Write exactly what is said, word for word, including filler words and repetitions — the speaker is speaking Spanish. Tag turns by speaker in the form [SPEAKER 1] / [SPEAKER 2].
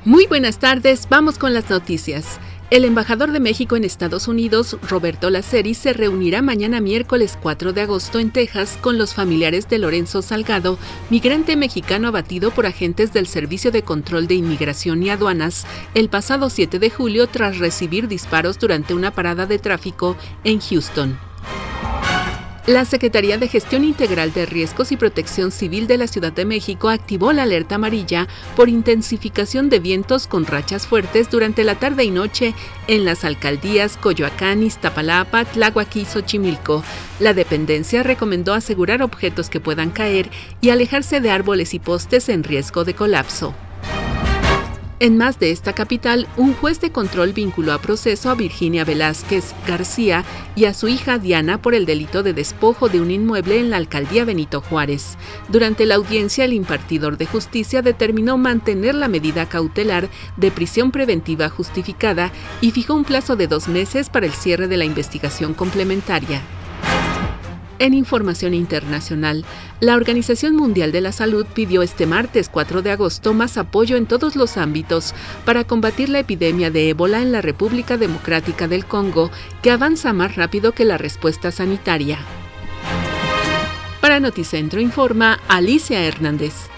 [SPEAKER 1] Muy buenas tardes, vamos con las noticias. El embajador de México en Estados Unidos, Roberto Laceri, se reunirá mañana miércoles cuatro de agosto en Texas con los familiares de Lorenzo Salgado, migrante mexicano abatido por agentes del Servicio de Control de Inmigración y Aduanas el pasado siete de julio tras recibir disparos durante una parada de tráfico en Houston. La Secretaría de Gestión Integral de Riesgos y Protección Civil de la Ciudad de México activó la alerta amarilla por intensificación de vientos con rachas fuertes durante la tarde y noche en las alcaldías Coyoacán, Iztapalapa, Tláhuac y Xochimilco. La dependencia recomendó asegurar objetos que puedan caer y alejarse de árboles y postes en riesgo de colapso. En más de esta capital, un juez de control vinculó a proceso a Virginia Velázquez García y a su hija Diana por el delito de despojo de un inmueble en la alcaldía Benito Juárez. Durante la audiencia, el impartidor de justicia determinó mantener la medida cautelar de prisión preventiva justificada y fijó un plazo de dos meses para el cierre de la investigación complementaria. En información internacional, la Organización Mundial de la Salud pidió este martes cuatro de agosto más apoyo en todos los ámbitos para combatir la epidemia de ébola en la República Democrática del Congo, que avanza más rápido que la respuesta sanitaria. Para Noticentro informa Alicia Hernández.